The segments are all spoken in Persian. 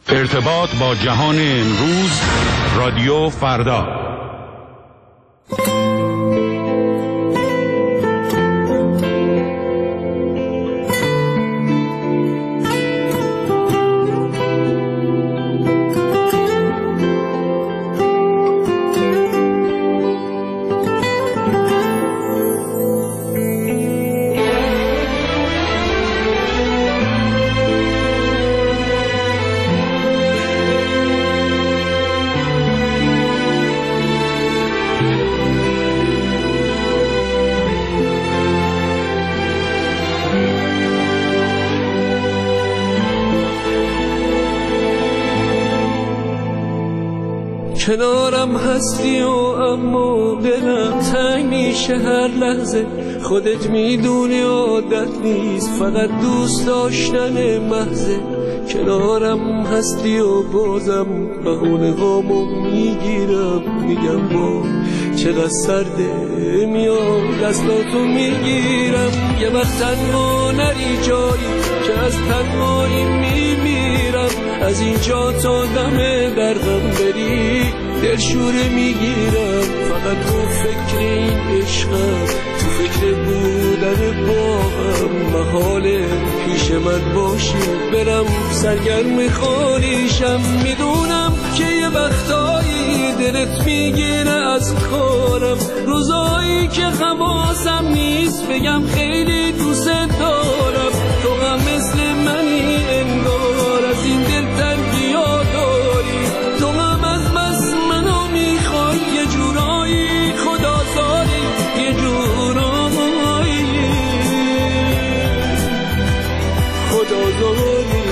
ارتباط با جهان امروز، رادیو فردا. کنارم هستی و اما دلم تنگ میشه هر لحظه. خودت میدونی عادت نیست، فقط دوست داشتن محضه. کنارم هستی و بازم بهونه هامو میگیرم، میگم با چقدر سرده، میام دستاتو میگیرم. یه وقت تنها نری جایی که از تنهایی میمیرم. از اینجا تا دم درغم بری دلشوره میگیرم. فقط تو فکر این عشقم، تو فکر بودن با هم. محاله پیش من باشی برم سرگرم خالیشم. میدونم که یه وقتایی دلت میگیره از کارم، روزایی که حواسم نیست بگم خیلی دوست دارم. تو هم مثل منی انگار، از این دل تنگی‌ها داری. تو هم از بس منو میخوای، یه جورایی خدازاری، یه جورایی خدازاری.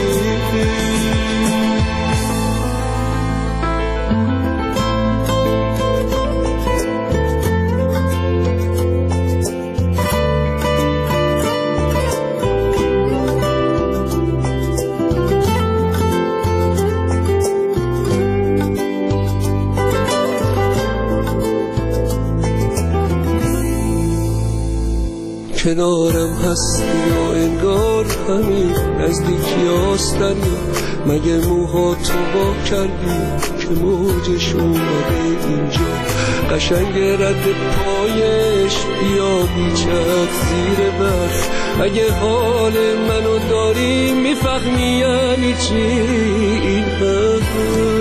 کنارم هستی و انگار همین نزدیکی آستانی. مگه موهاتو با کردی که موجش اومده اینجا؟ قشنگ رد پایش بیا بیچت زیر برف. اگه حال منو داری میفهمی یعنی چی این حرف.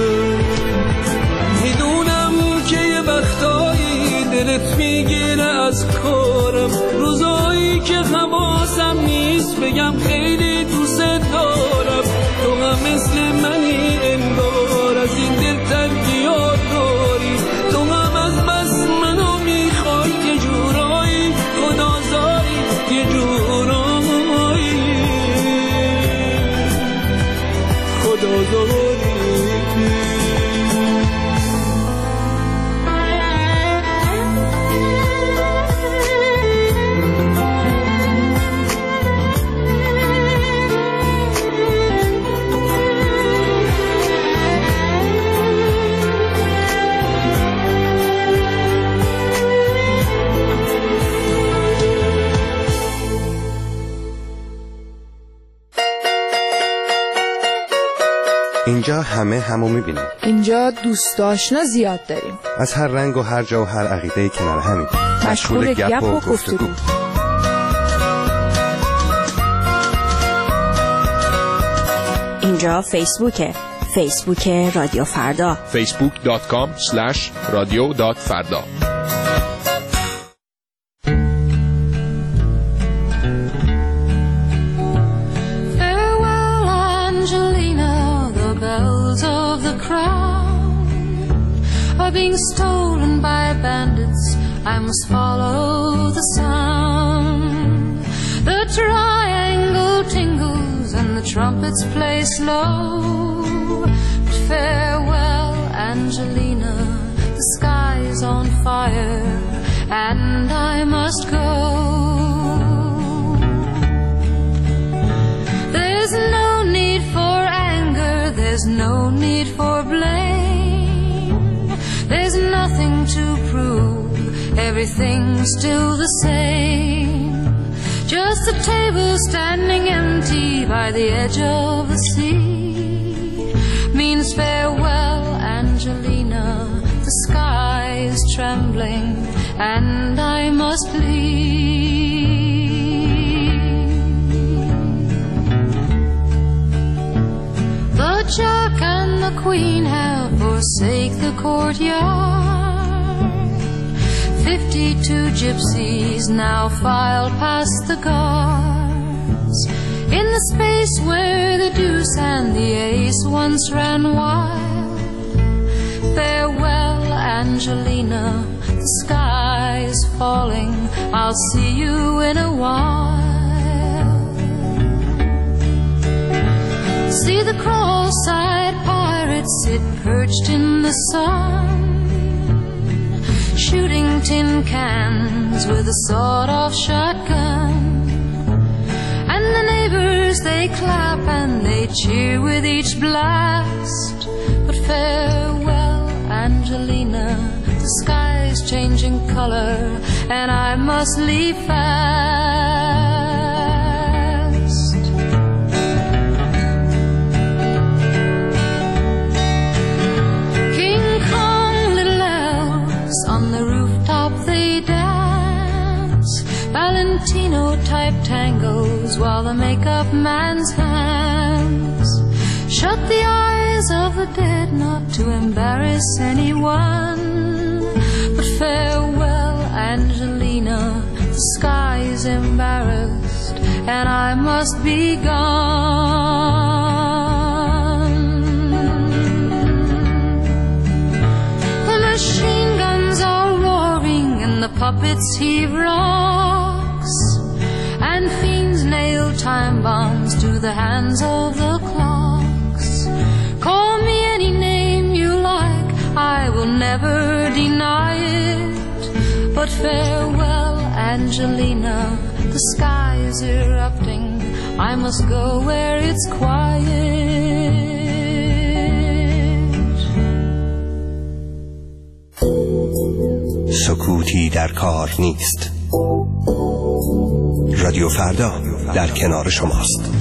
میدونم که یه وقتایی دلت میگیره از کارم، روزایی که حواسم نیست بگم خیلی دوست دارم. تو هم مثل منی انگار، از این دل تنگی‌ها داری. تو هم از بس منو میخوای، یه جورایی خدازاری، یه جورایی خدازاری. اینجا همه همو میبینیم. اینجا دوست آشنا زیاد داریم، از هر رنگ و هر جا و هر عقیده کنار همیم. مشغول گپ و گفتگو. اینجا فیسبوک رادیو فردا. facebook.com/radio.farda. Being stolen by bandits, I must follow the sound. The triangle tingles and the trumpets play slow. But farewell, Angelina, the sky is on fire and I must go. There's no need for anger, there's no need for blame. There's nothing to prove, everything's still the same. Just a table standing empty by the edge of the sea. trembling, and I must leave. The Jack and the Queen have forsaken the courtyard. 52 gypsies now file past the guards. In the space where the deuce and the ace once ran wild. Farewell, Angelina, the sky is falling, I'll see you in a while. See the cross-eyed pirates sit perched in the sun, shooting tin cans with a sawed-off shotgun. And the neighbors, they clap and they cheer with each blast. But farewell, Angelina, the sky's changing color, and I must leave fast. King Kong, little elves, on the rooftop they dance. Valentino-type tangos while the makeup man's hands shut the eyes of the dead not to embarrass anyone. But farewell, Angelina, the sky is embarrassed, and I must be gone. The machine guns are roaring and the puppets heave rocks, and fiends nail time bombs to the hands of the clocks. Call me any name you like, I will never deny it. But farewell, Angelina, the sky is erupting, I must go where it's quiet. سکوتی در کار نیست. رادیو فردا در کنار شماست.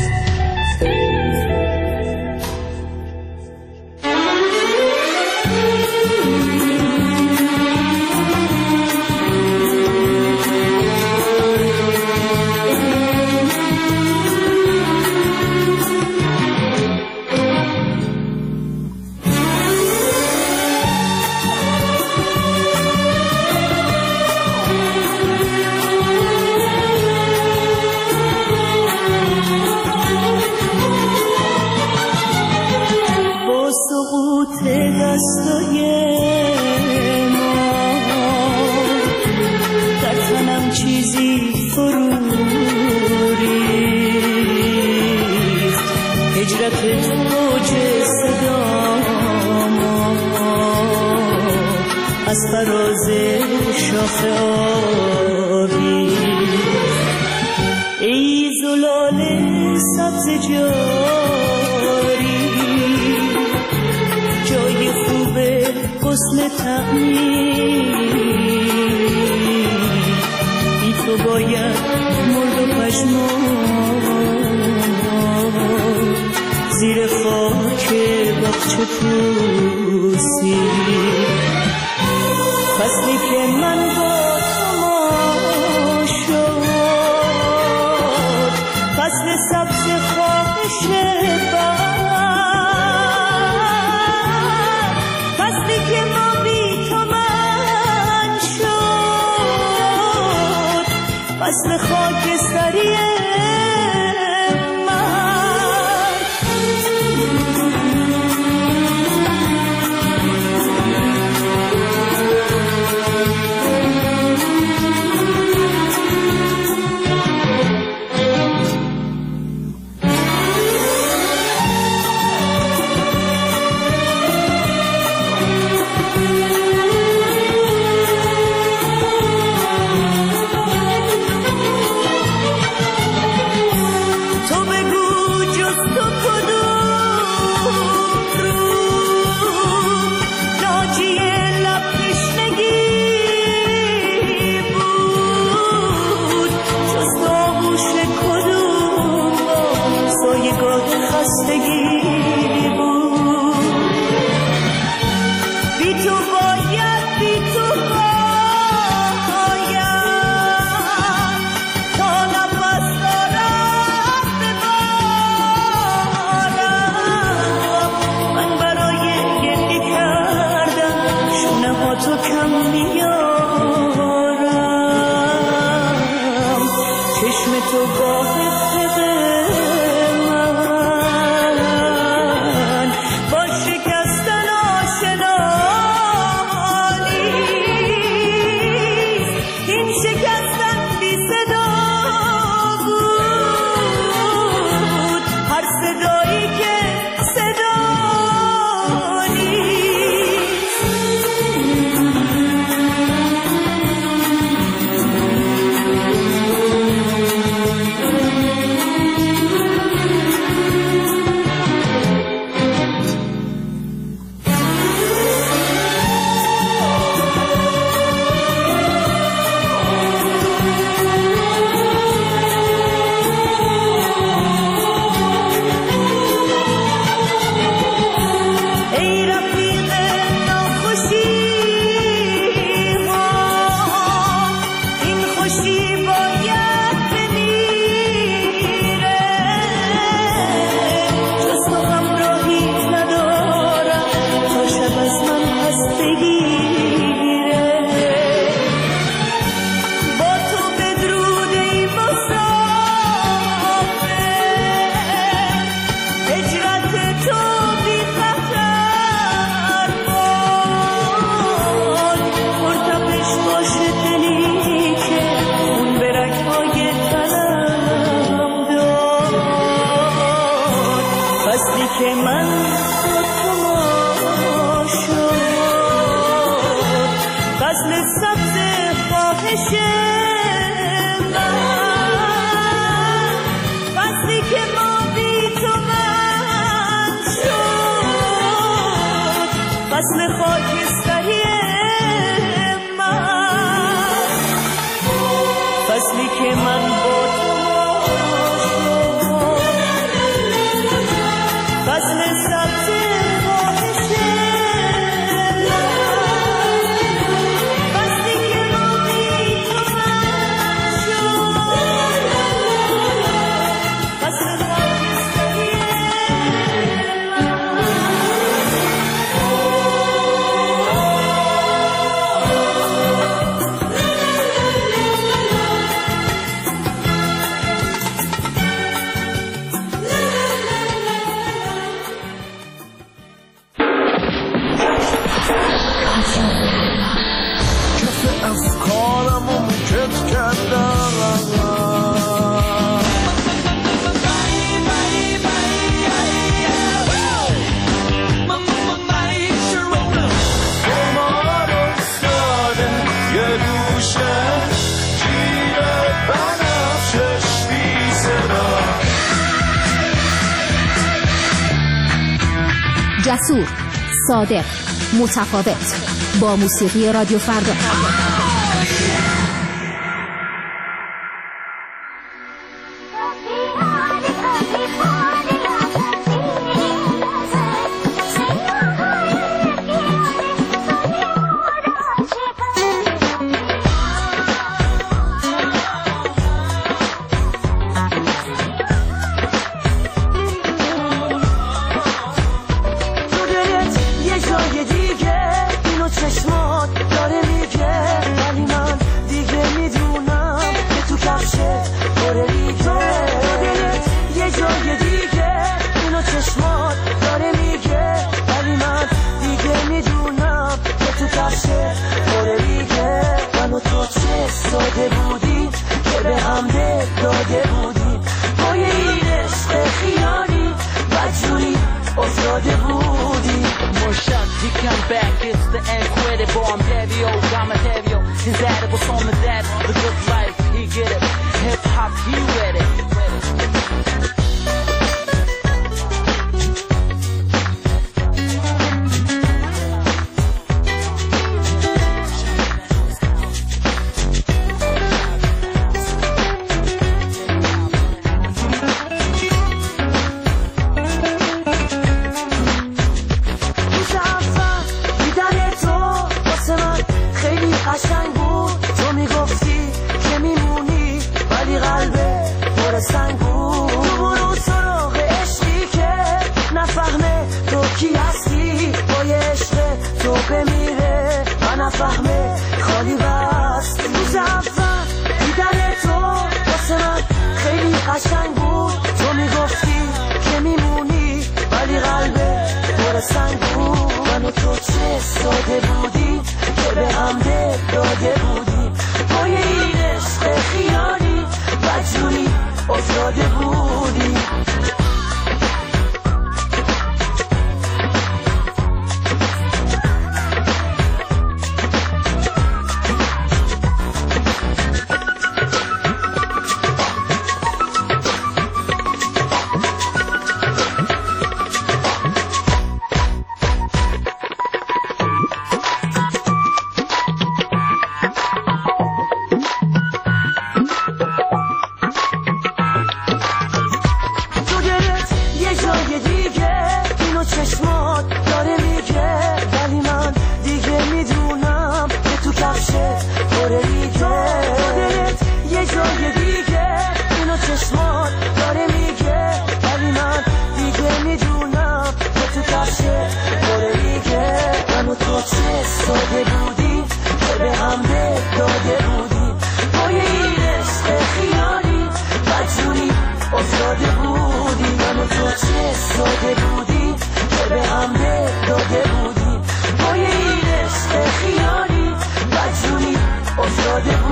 از فراز شاخه آبی ای زلال سبز جاری جای خوب حسن تعمیر بی تو باید مرد و پژمرد زیر خاک باغچه پوسی فصلی که من با تو شد فصل سبز خواهش بر فصلی که ما بی تو من شد فصل خاکستری که من با تو شد، فصل سبز خواهش من، فصلی که ما بی تو من شد، فصل خاکستری من، فصلی که من با تو فصل سبز خواهش فصلی که ما بی تو من شد، فصل خاکستری جسور، صادق، متفاوت، با موسیقی رادیو فردا.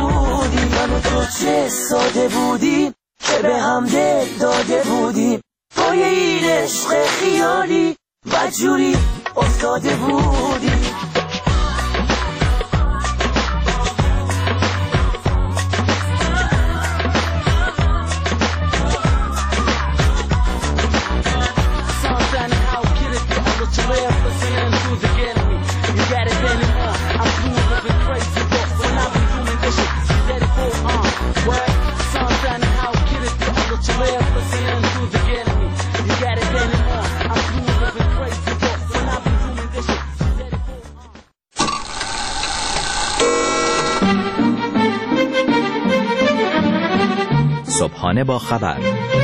چه ساده بودی که به هم دل داده بودی. پای این عشق خیالی بدجوری افتاده بودی. صبحانه با خبر،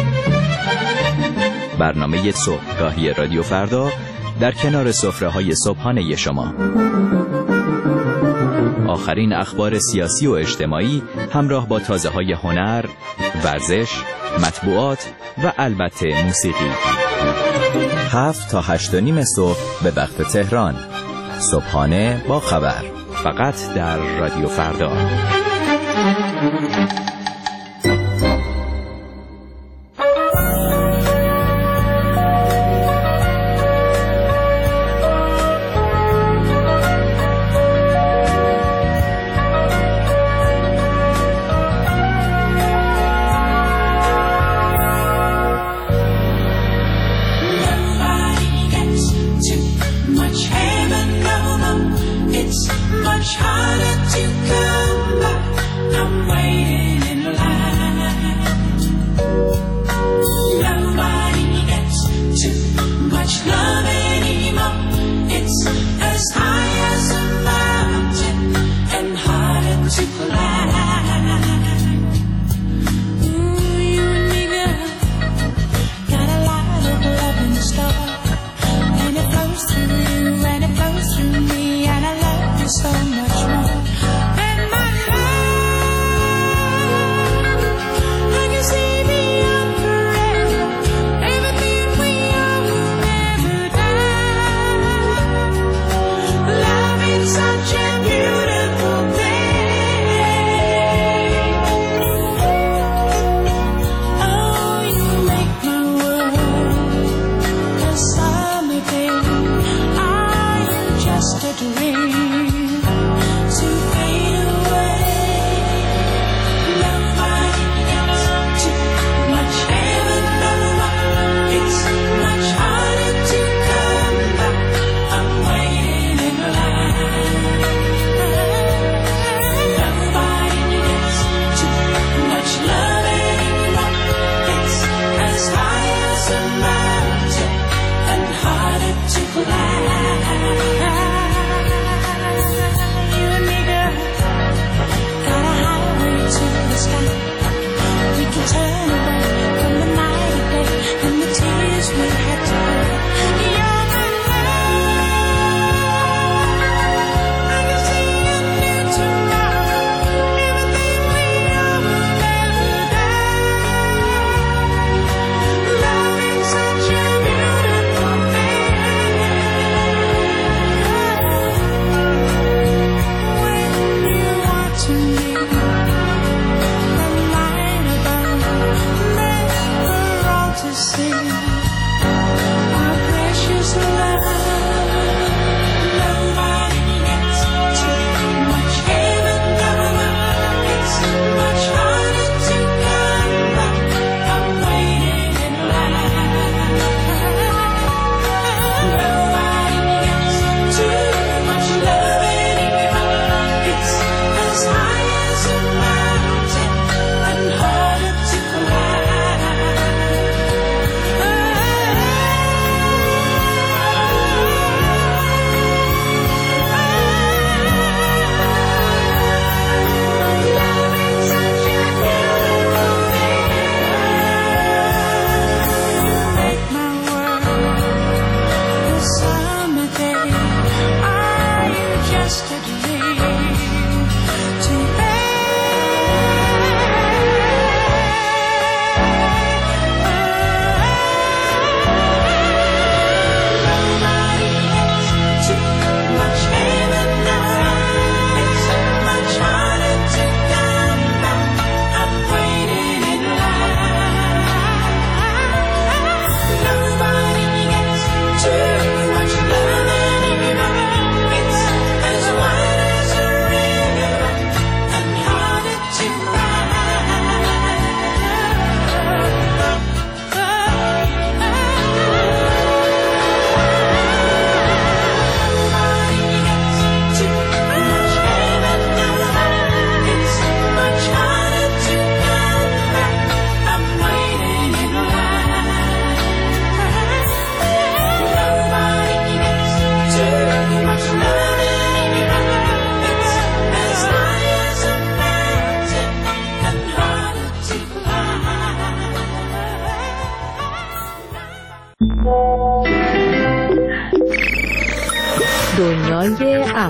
برنامه صبحگاهی رادیو فردا در کنار سفره‌های صبحانه شما. آخرین اخبار سیاسی و اجتماعی همراه با تازه‌های هنر، ورزش، مطبوعات و البته موسیقی. 7 تا 8:30 صبح به وقت تهران. صبحانه با خبر، فقط در رادیو فردا. دنیای اپ.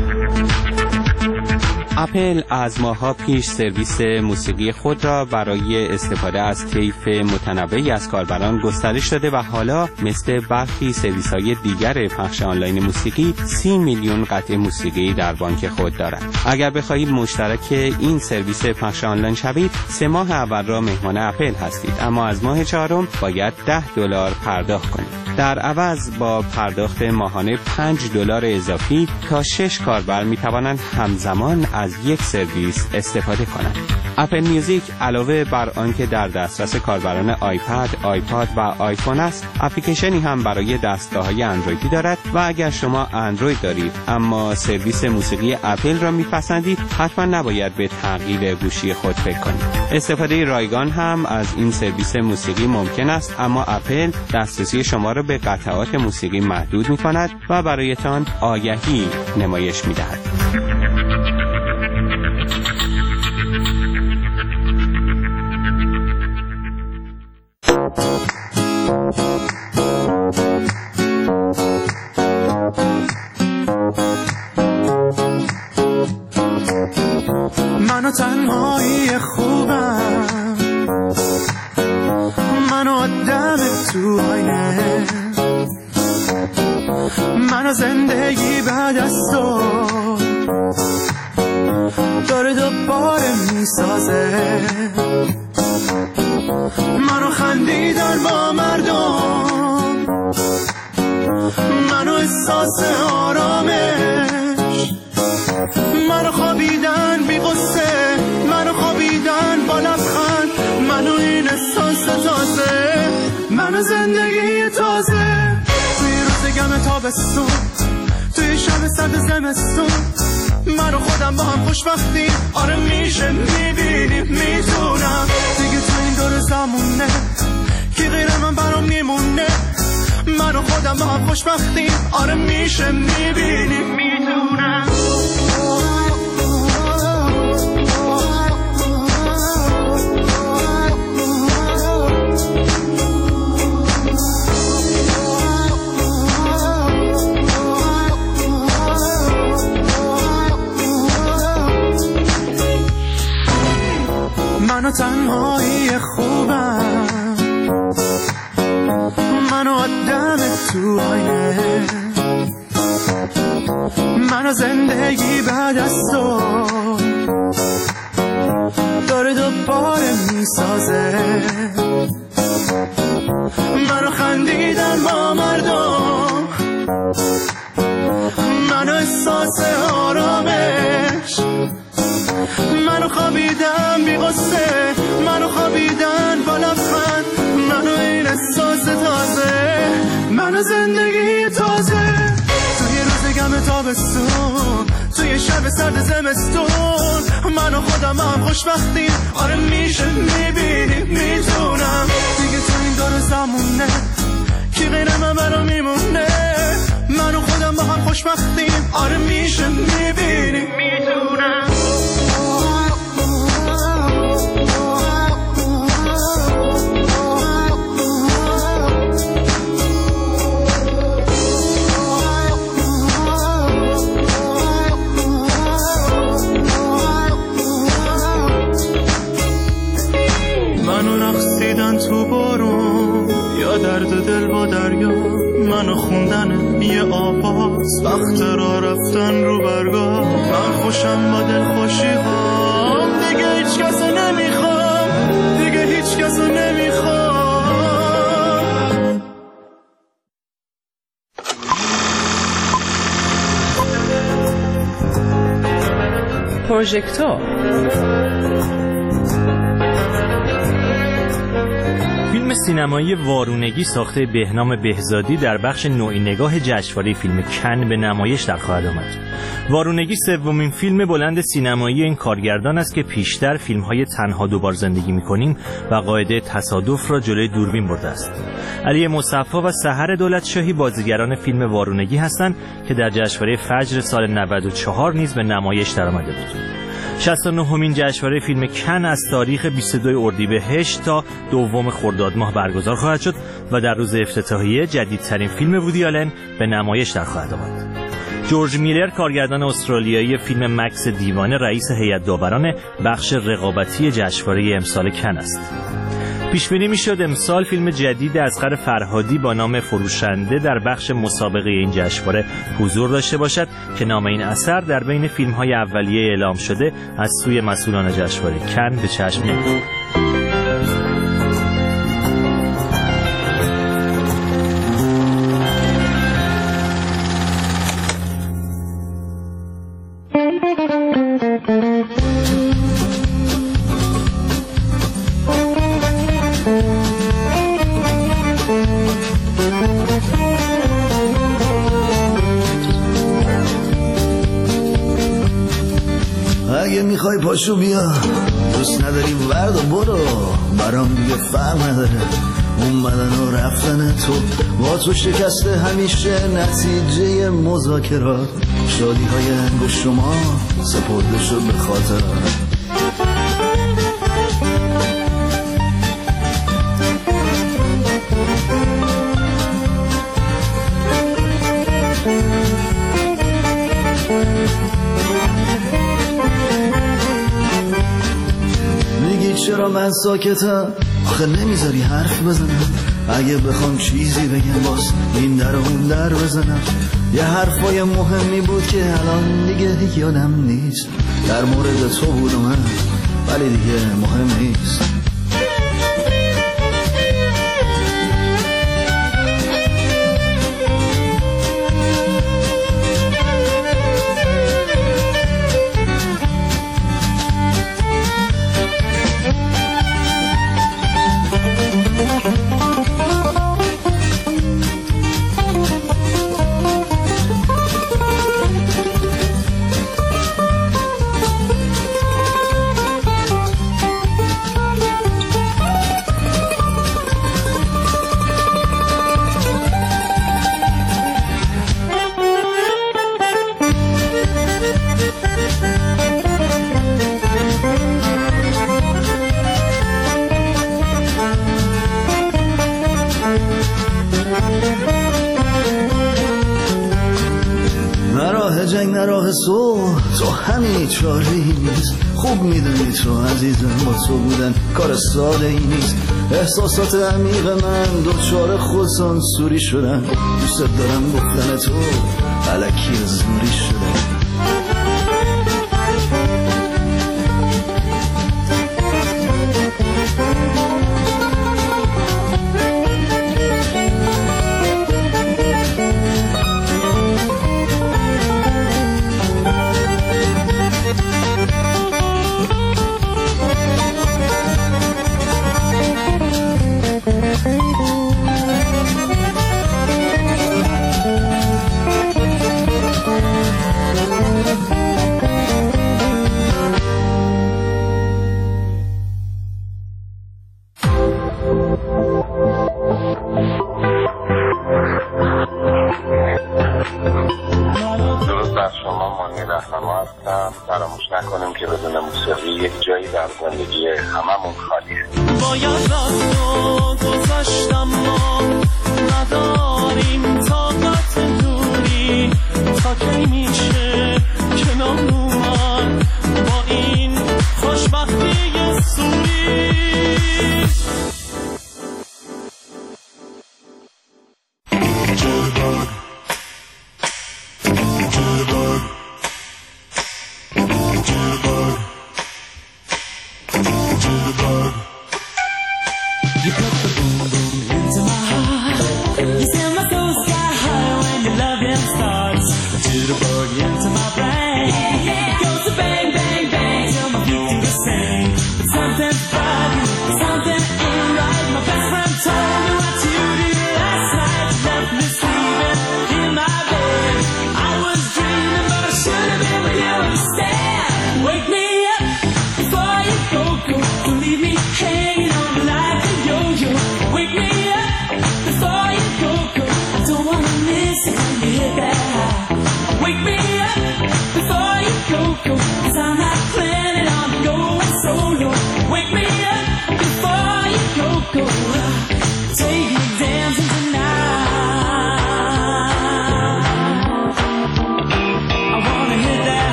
اپل از ماه‌ها پیش سرویس موسیقی خود را برای استفاده از طیف متنوعی از کاربران گسترش داده و حالا مثل برخی سرویس‌های دیگر پخش آنلاین موسیقی 30 میلیون قطعه موسیقی در بانک خود دارد. اگر بخواهید مشترک این سرویس پخش آنلاین شوید، 3 ماه اول را مهمان اپل هستید، اما از ماه چهارم باید $10 پرداخت کنید. در عوض با پرداخت ماهانه $5 اضافی تا 6 کاربر می‌توانند همزمان از یک سرویس استفاده کنند. اپل میوزیک علاوه بر آنکه در دسترس کاربران آیپد، آیپاد و آیفون است، اپلیکیشنی هم برای دستگاه‌های اندرویدی دارد و اگر شما اندروید دارید اما سرویس موسیقی اپل را میپسندید، حتما نباید به تغییر گوشی خود فکر کنید. استفاده رایگان هم از این سرویس موسیقی ممکن است، اما اپل دسترسی شما را به قطعات موسیقی محدود می‌کند و برایتان آگهی نمایش می‌دهد. منو تنهایی خوبم، منو آدم تو آینه، منو زندگی بعد از تو داره دوباره میسازه، منو خندیدن با مردم، منو احساس آرامش، منو خوابیدن بی غصه، منو خوابیدن با لبخند، منو این احساس تازه، منو زندگی تازه. توی روز گم تابستون، توی شب سرد زمستون، منو خودم با هم خوشبختیم. آره میشه، میبینیم، میتونم دیگه تو این دور زمونه کی غیر من برام میمونه. منو خودم با هم خوشبختیم. آره میشه، میبینیم، میتونم. منو تنهایی خوبم، منو آدم تو آینه، منو زندگی بعد از تو داره دوباره میسازه، منو خندیدن با مردم، منو احساس آرامش، منو خوابیدن بی غصه، منو خوابیدن با لبخند، منو این احساس تازه، منو زندگی تازه. توی روز گم تابستون، توی شب سرد زمستون، منو خودم هم خوشبختیم. آره میشه، میبینیم، میتونم دیگه تو این دور زمونه کی غیر من برام میمونه. منو خودم با هم خوشبختیم. آره میشه، میبینیم، میتونم. منو رقصیدن تو بارون یا درد دل با دریا، منو خوندن یه آواز وقت را رفتن رو برگاه. من خوشم با دل خوشی هام، دیگه هیچ کسو نمیخوام، دیگه هیچ کسو نمیخوام. پروژکتور فیلم سینمایی وارونگی ساخته بهنام بهزادی در بخش نوعی نگاه جشنواره فیلم کن به نمایش در خواهد آمد. وارونگی سومین فیلم بلند سینمایی این کارگردان است که پیشتر فیلم‌های تنها دوبار زندگی می‌کنیم و قاعده تصادف را جلوی دوربین برده است. علی مصفا و سحر دولتشاهی بازیگران فیلم وارونگی هستند که در جشنواره فجر سال 94 نیز به نمایش درآمده بود. 69مین جشنواره فیلم کن از تاریخ 22 اردیبهشت تا 2 خرداد ماه برگزار خواهد شد و در روز افتتاحیه جدیدترین فیلم وودی آلن به نمایش در خواهد آمد. جورج میلر کارگردان استرالیایی فیلم مکس دیوانه رئیس هیئت داوران بخش رقابتی جشنواره امسال کن است. پیش‌بینی می‌شد امسال فیلم جدید اصغر فرهادی با نام فروشنده در بخش مسابقه این جشنواره حضور داشته باشد که نام این اثر در بین فیلم‌های اولیه اعلام شده از سوی مسئولان جشنواره کن به چشم می‌خورد. اگه میخوای پاشو بیا، دوست نداری ورد و برو، برام دیگه فرق نداره اومدن و رفتن تو، با تو شکسته همیشه نتیجه مذاکرات، شادی های انگشت شما سپرده شد به خاطرات. چرا من ساکتم؟ آخه نمیذاری حرف بزنم، اگه بخوام چیزی بگم باز این در و اون در بزنم. یه حرفای مهمی بود که الان دیگه یادم نیست، در مورد تو بود و من، ولی دیگه مهم نیست. جنگ نه راه تو همین چاره ای نیست، خوب میدونی تو عزیزم با تو بودن کار ساده ای نیست. احساسات عمیق من دوچار خودسانسوری شدن، دوست دارم گفتن تو الکی زوری شدن. فراموش نکنیم که بدون موسیقی یک جایی در زندگی هممون خالیه. باید رفت و گذشتم، ما نداریم طاقت دوری، تا کی میشه کنار اومد با این خوشبختی سوری. You put the boom boom into my heart. You set my soul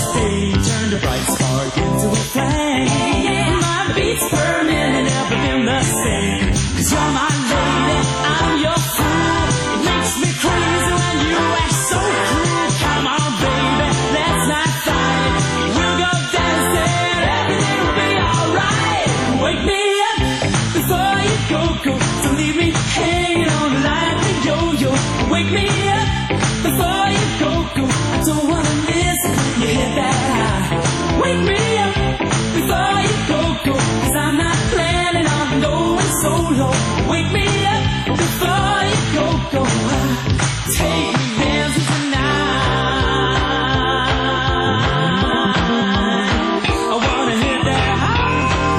stay. Turned a bright spark into a flame. My beats burning and never been the same. 'Cause you're my lady, I'm your fool. It makes me crazy when you act so cruel. Come on, baby, let's not fight. We'll go dancing, everything will be alright. Wake me up before you go. Don't leave me hanging on like a yo-yo. Wake me up before you go. I don't wanna miss it when you hit that high. Wake me up before you go. 'Cause I'm not planning on going solo. Wake me up before you go. Take me dancing tonight. I wanna hit that high.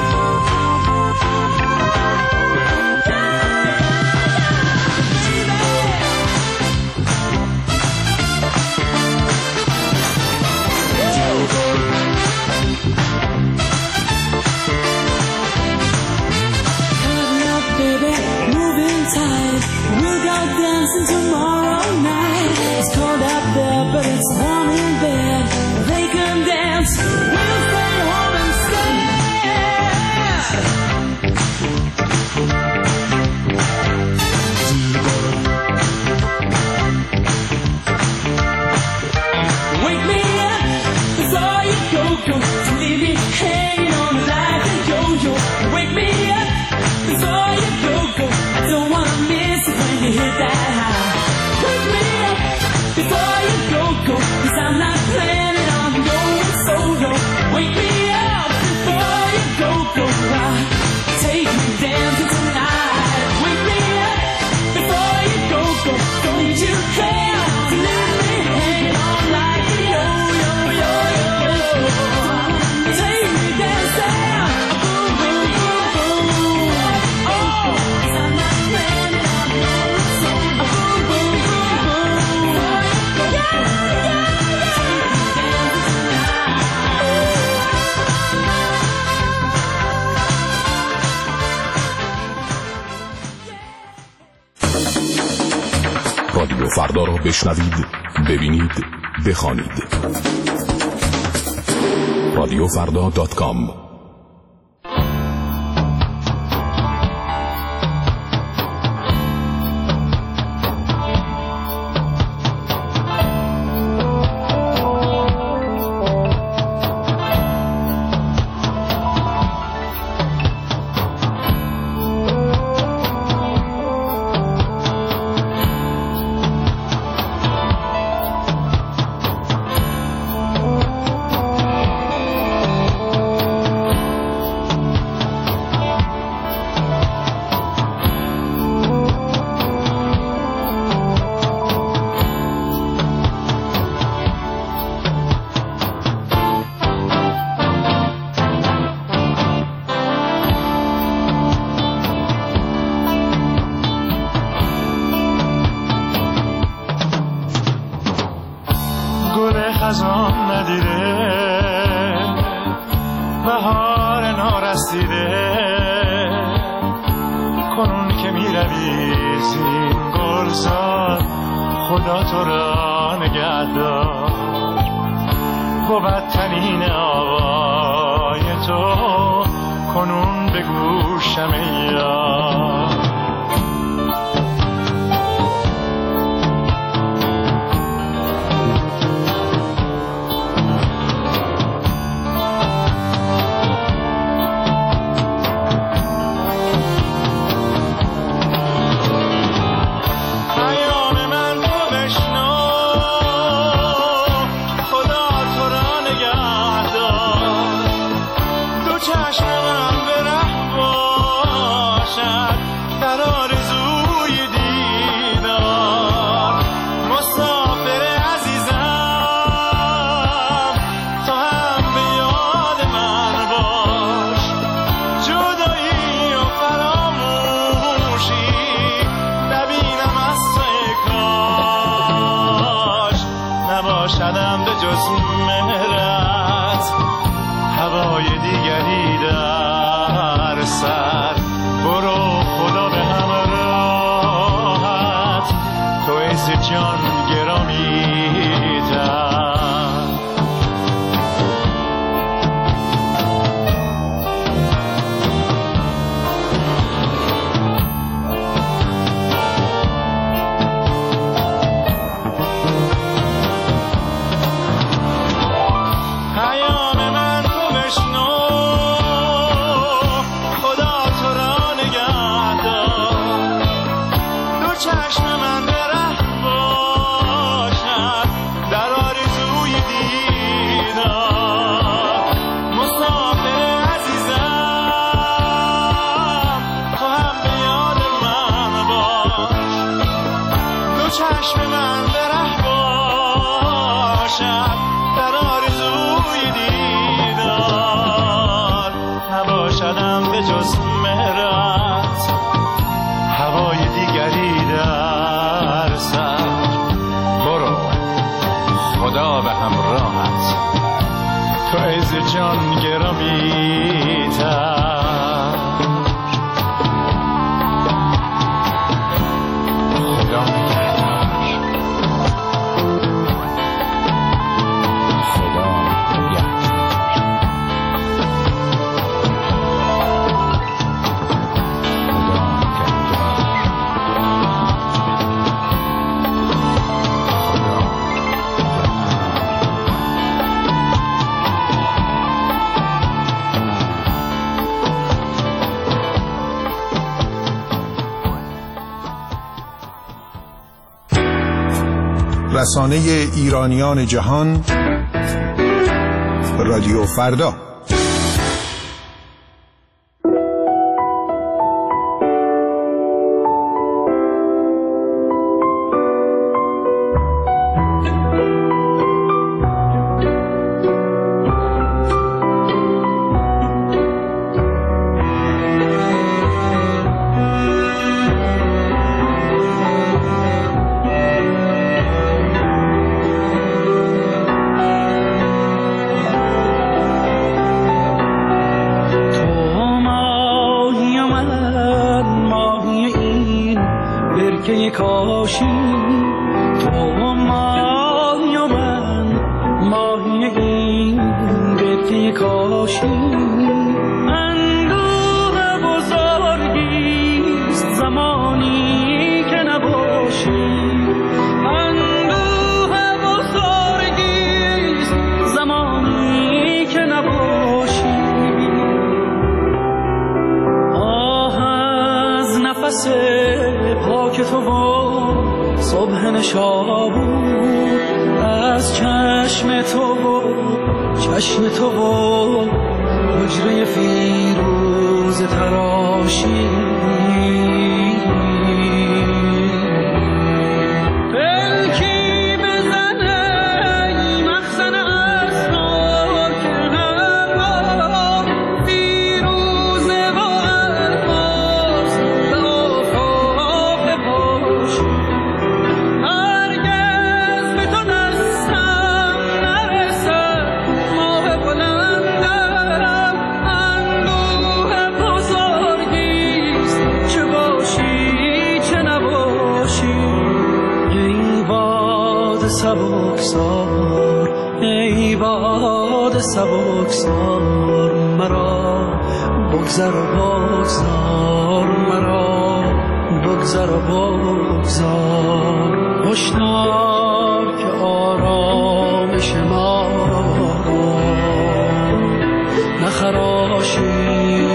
We'll go dancing tomorrow night. It's cold out there, but it's warm in bed. They can dance, we'll stay home instead. Wake me up before you go. To leave me hanging on like a yo-yo. Wake me up before you go. I don't wanna miss it when you hit that high. Wake me up before you go. 'Cause I'm not planning on going solo. Wake me up before you go. Take me dancing tonight. Wake me up before you go. Don't need you care to leave me hanging on like a yo-yo. Take me dancing. رادیو فردا را بشنوید، ببینید، بخوانید. radiofrda.com خزان ندیده بهار نارسیده کنون که می روی زین گلزار خدا تو را نگهدار بود تنین آوای تو کنون به گوشم یار نباشدم به جز مهرت هوای دیگری در سر برو خدا به همراهت تو عز جان گرامی تر فیض جان گرامی‌تر. رسانه ایرانیان جهان رادیو فردا. پاک تو و صبح نشابور از چشم تو و حجره فیروز تراشی سبکسار مرا بگذر و بگذار مرا بگذر و بگذار هشدار که آرامش ما نخراشی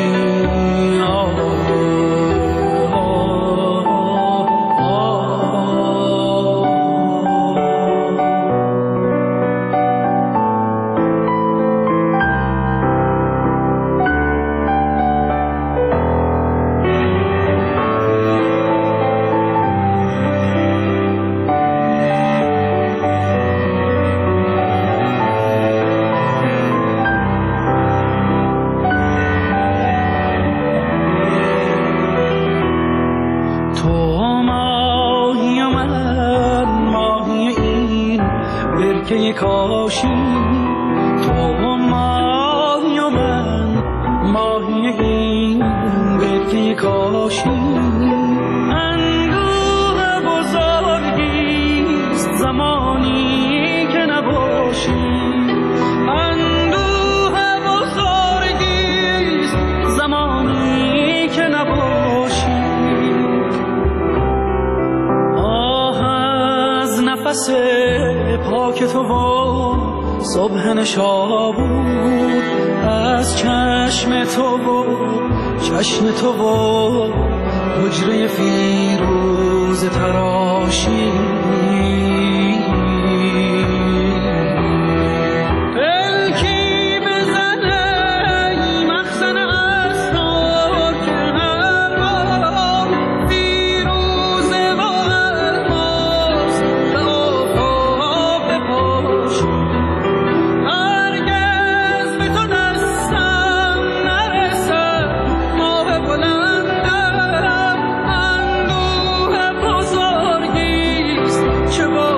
کاشی تو ماهی و من ماهی این برکه کاشی اندوه بزرگیست زمانی که نباشی اندوه بزرگیست زمانی که نباشی آه از نفس پاک تو و صبح نشابور از چشم تو و حجره فیروز تراشی چه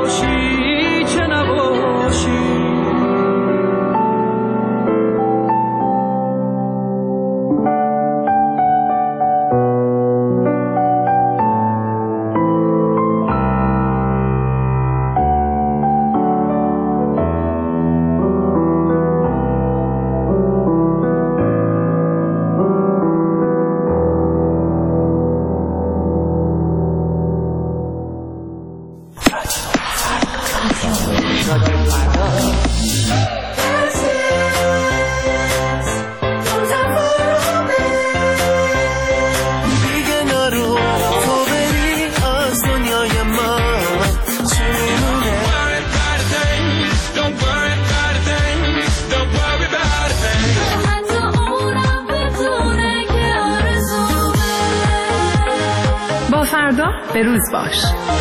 به روز باش.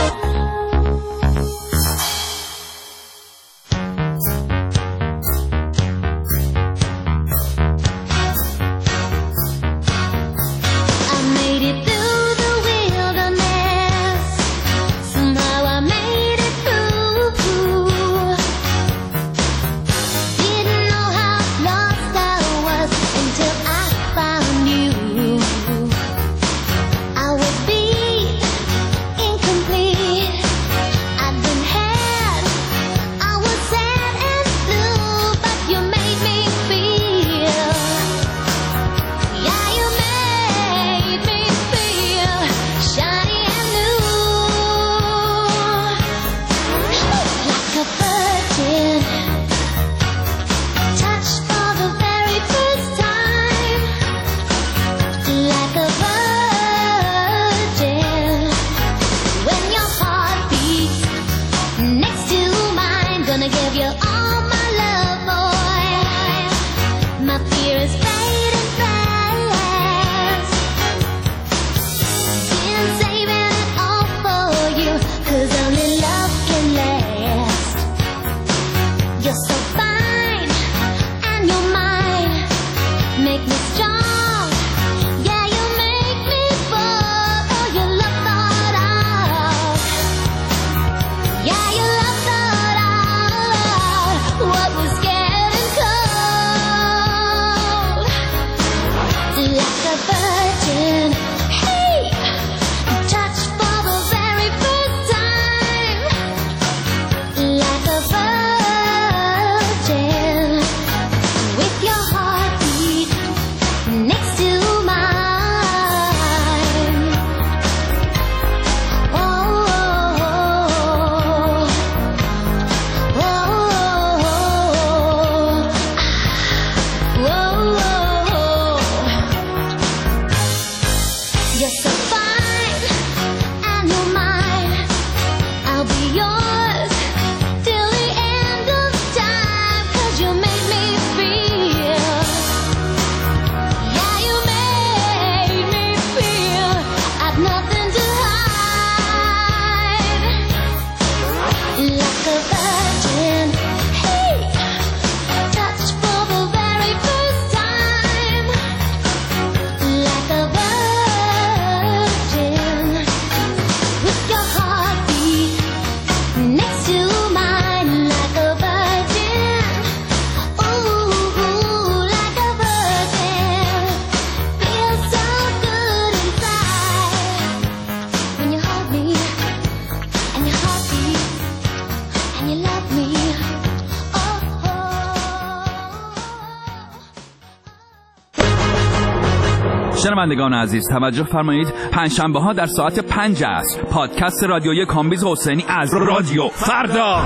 شنوندگان عزیز توجه فرمایید، پنجشنبه ها در ساعت 5 عصر پادکست رادیویی کامبیز حسینی از رادیو فردا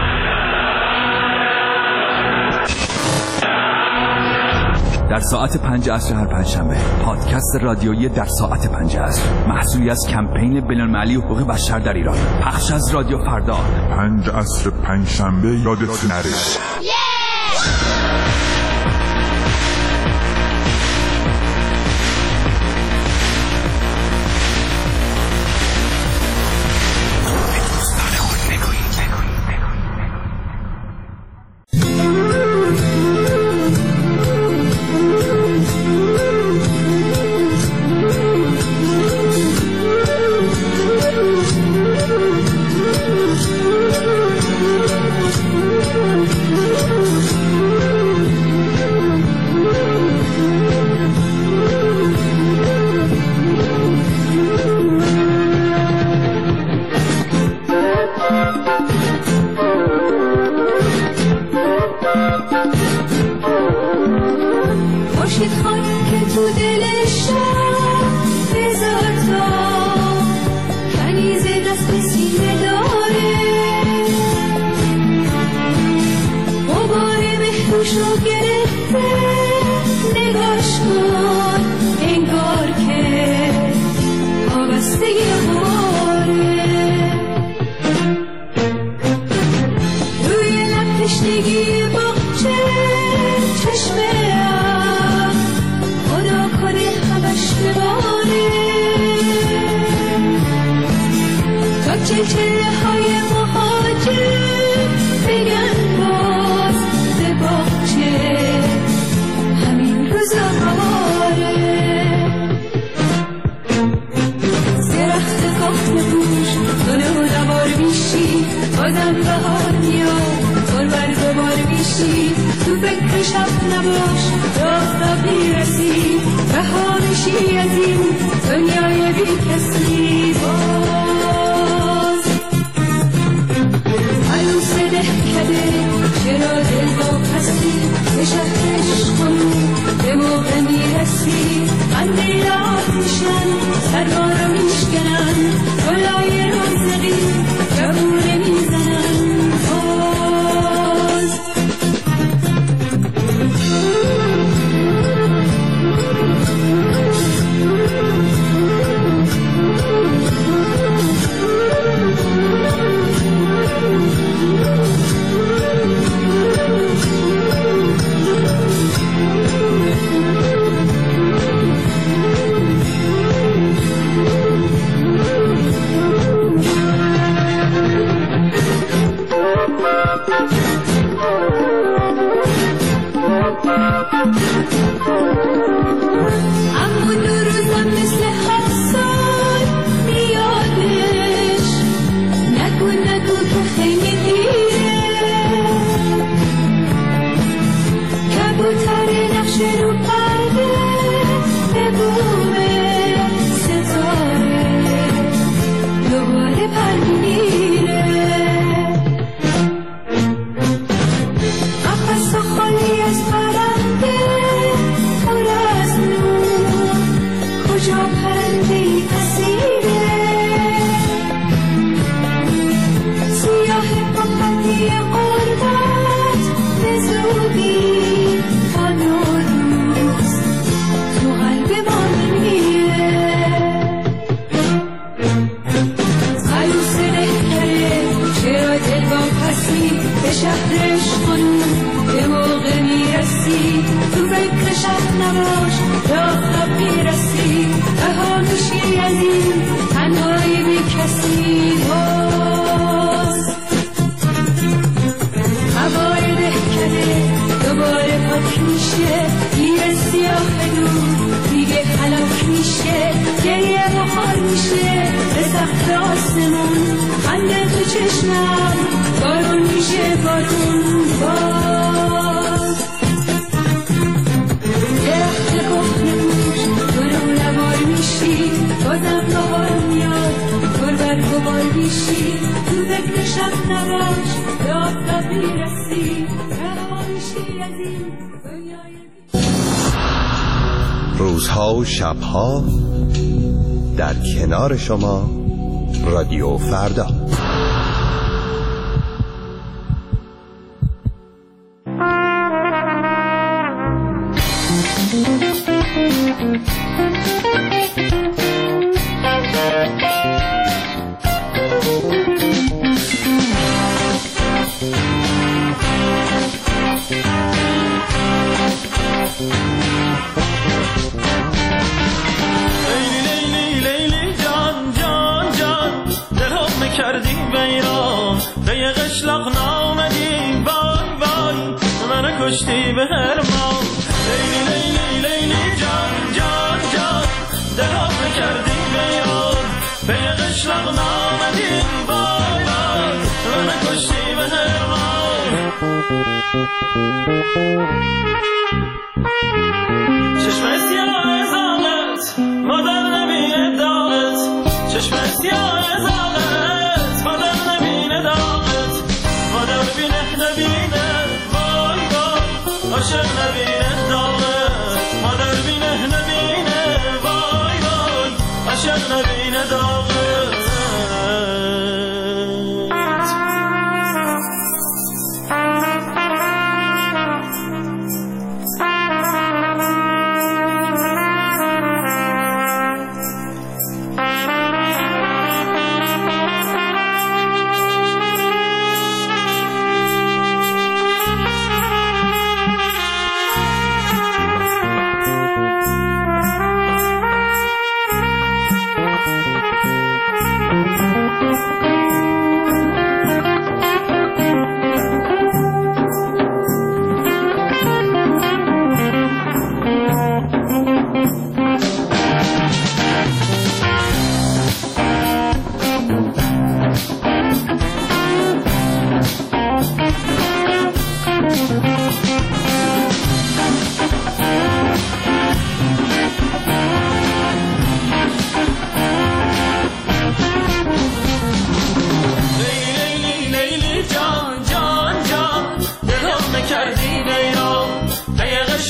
در ساعت 5 عصر هر پنجشنبه پادکست رادیویی در ساعت 5 عصر محصولی از کمپین بین‌المللی حقوق بشر در ایران، پخش از رادیو فردا. 5 عصر پنجشنبه یادت نره. چله های مهاجر بگن باز به باغچه همین روزا باره. درخت کهنه پوش گل و نوار میشی بازم بهار میاد گل بر گبار میشی تو فکر شب نباش راه میرسی رها میشی از این دنیای بی کسی. باز عروس دهکده چرا دل با پسی به شهرش کنی به موقع میرسی قندیلات میشن سرها رو میشکنن گلای رازقی جوونه میزنن. باز اما دو روزم مثل هر سال میادش نگو که خیلی دیره کبوتر نقش رو پرده به بوم ستاره دوباره پر میره قفص و خالی از پرنده پر از نور کجا پرنده ای اسیره سیاه پاپتی قربت به زودی تا نوروز تو قلب ما نمیره. عروس دهکده چرا دل با پسی به شهرش خانوم به موقع میرسی تو فکر شب نباش راه میرسی رها میشی از این تنهای بی کسی. باز هوای دهکده دوباره پاک میشه گیر سیاه دور دیگه خلاک میشه گریه بخار میشه به سقف آسمون خنده تو چشمم بارون میشه بارون. باز درخت کهنه پوش گل و نوار میشی بازم بهار میاد گل بر گبار میشی تو فکر شب نباش به آفتاب میرسی رها میشی از این دنیای روزها و شبها در کنار شما رادیو فردا. کردی بیران به یه قشلاق نامدی وای وای منو کشتی به هرمان لیلی لیلی لیلی جان جان جان دلم کردی بیران به یه قشلاق نامدی وای وای منو کشتی به هرمان. چشم سیاه زاغت مادر نبینه داغت چشم سیاه زاغت مادر نبینه داغت مادر بینه نبینه وای وای عاشق نبینه داغت مادر بینه نبینه وای وای عاشق نبینه داغت.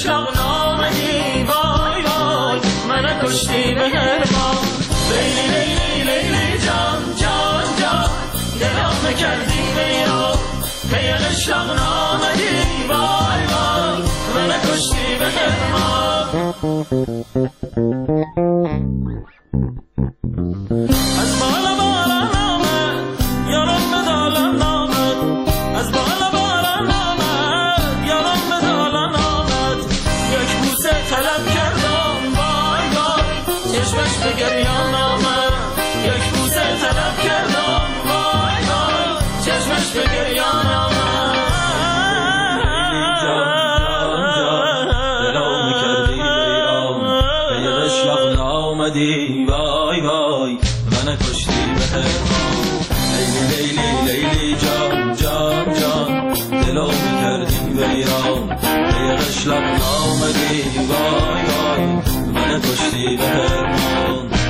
قشلاق نامدی وای وای من کشتی به هرمان لیلی لیلی لیلی جان جان جان دلم کردی بیران پی قشلاق نامدی وای وای من کشتی به هرمان از بالا باران آمد یارم به دالان آمد از بالا باران آمد یارم به دالان آمد یک بوسه طلب کردم وای وای چشمش به گریان آمد یک بوسه طلب کردم وای وای چشمش به گریان آمد دلم کردی بیرام به قشلاق نامدی وای وای من کشتی به هرمان لیلی لیلی لیلی جان جان جان دلم کردی بیرام به قشلاق نامدی وای وای من کشتی به هرمان